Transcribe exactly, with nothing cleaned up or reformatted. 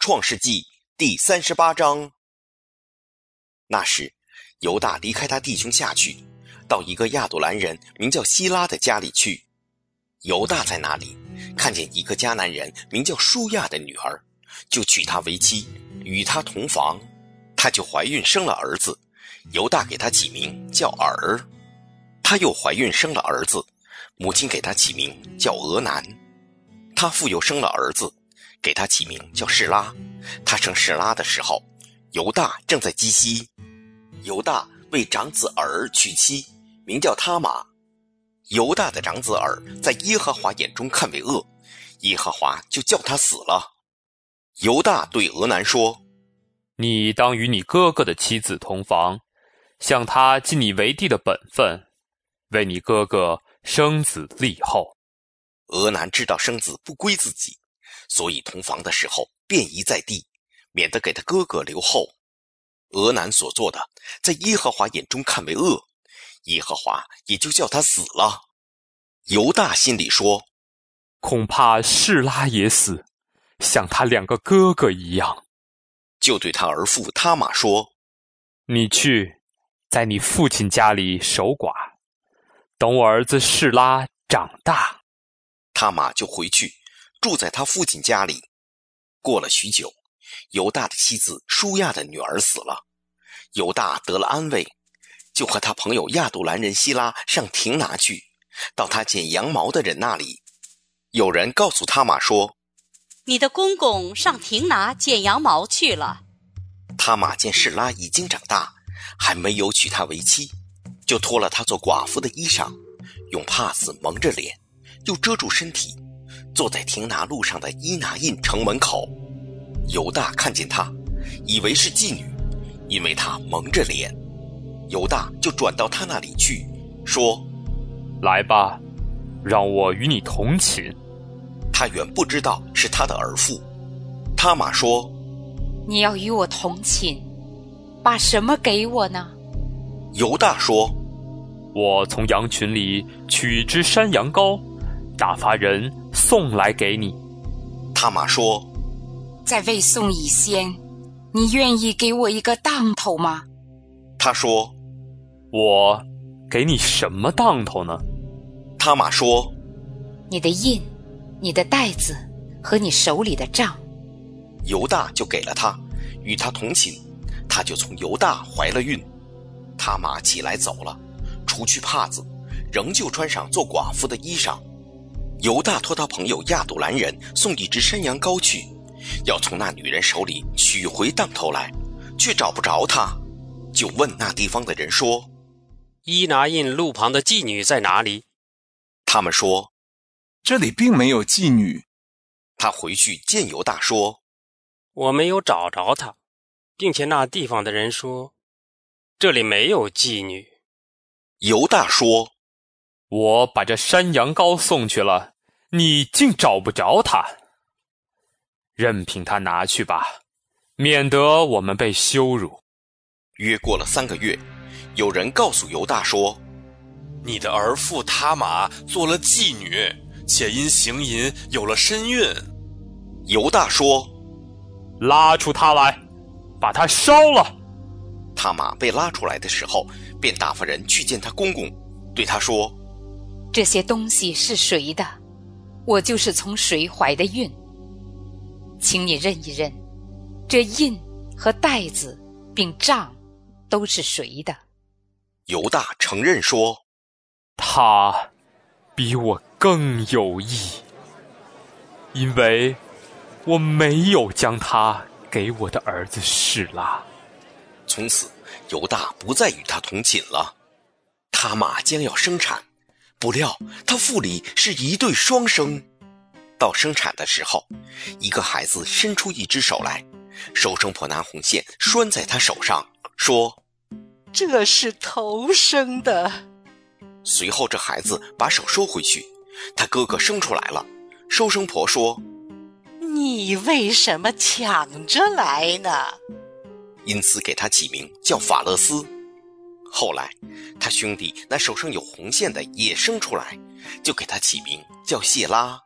创世纪第三十八章。那时，犹大离开他弟兄下去，到一个亚杜兰人名叫希拉的家里去。犹大在那里看见一个迦南人名叫舒亚的女儿，就娶她为妻，与她同房，她就怀孕生了儿子。犹大给她起名叫尔。她又怀孕生了儿子，母亲给她起名叫俄南。她父又生了儿子，给他起名叫示拉。他生示拉的时候，犹大正在基西。犹大为长子尔娶妻，名叫他玛。犹大的长子尔在耶和华眼中看为恶，耶和华就叫他死了。犹大对俄南说： 你当与你哥哥的妻子同房，向他尽你为弟的本分，为你哥哥生子立后。 俄南知道生子不归自己，所以同房的时候便移在地，免得给他哥哥留后。俄南所做的，在耶和华眼中看为恶，耶和华也就叫他死了。犹大心里说： 恐怕示拉也死，像他两个哥哥一样。 就对他儿妇他玛说： 你去，在你父亲家里守寡，等我儿子示拉长大。 他玛就回去住在他父亲家里。过了许久，犹大的妻子舒亚的女儿死了，犹大得了安慰，就和他朋友亚杜兰人希拉上亭拿去，到他剪羊毛的人那里。有人告诉他玛说： 你的公公上亭拿剪羊毛去了。 他玛见示拉已经长大，还没有娶她为妻，就脱了她做寡妇的衣裳，用帕子蒙着脸，又遮住身体，坐在亭拿路上的伊拿印城门口。犹大看见她，以为是妓女，因为她蒙着脸。犹大就转到她那里去，说： 来吧，让我与你同寝。 他原不知道是他的儿妇。他玛说： 你要与我同寝，把什么给我呢？ 犹大说： 我从羊群里取一只山羊羔，打发人送来给你。 他玛说： 在未送以先，你愿意给我一个当头吗？ 他说： 我给你什么当头呢？ 他玛说： 你的印，你的带子和你手里的杖。 犹大就给了他，与他同寝，他就从犹大怀了孕。他玛起来走了，除去帕子，仍旧穿上做寡妇的衣裳。犹大托他朋友亚杜兰人送一只山羊羔去，要从那女人手里取回当头来，却找不着他，就问那地方的人说： 伊拿印路旁的妓女在哪里？ 他们说： 这里并没有妓女。 他回去见犹大说： 我没有找着她，并且那地方的人说，这里没有妓女。 犹大说： 我把这山羊羔送去了，你竟找不着他。任凭他拿去吧，免得我们被羞辱。 约过了三个月，有人告诉犹大说： 你的儿妇他玛做了妓女，且因行淫有了身孕。 犹大说： 拉出他来，把他烧了。 他玛被拉出来的时候，便打发人去见他公公，对他说： 这些东西是谁的？我就是从谁怀的孕。请你认一认，这印和带子并杖都是谁的？ 犹大承认说： 他比我更有义，因为我没有将他给我的儿子示拉。 从此犹大不再与他同寝了。他玛将要生产，不料他腹里是一对双生。到生产的时候，一个孩子伸出一只手来，收生婆拿红线拴在他手上，说： 这是头生的。 随后这孩子把手收回去，他哥哥生出来了。收生婆说： 你为什么抢着来呢？ 因此给他起名叫法勒斯。后来他兄弟那手上有红线的也生出来，就给他起名叫谢拉。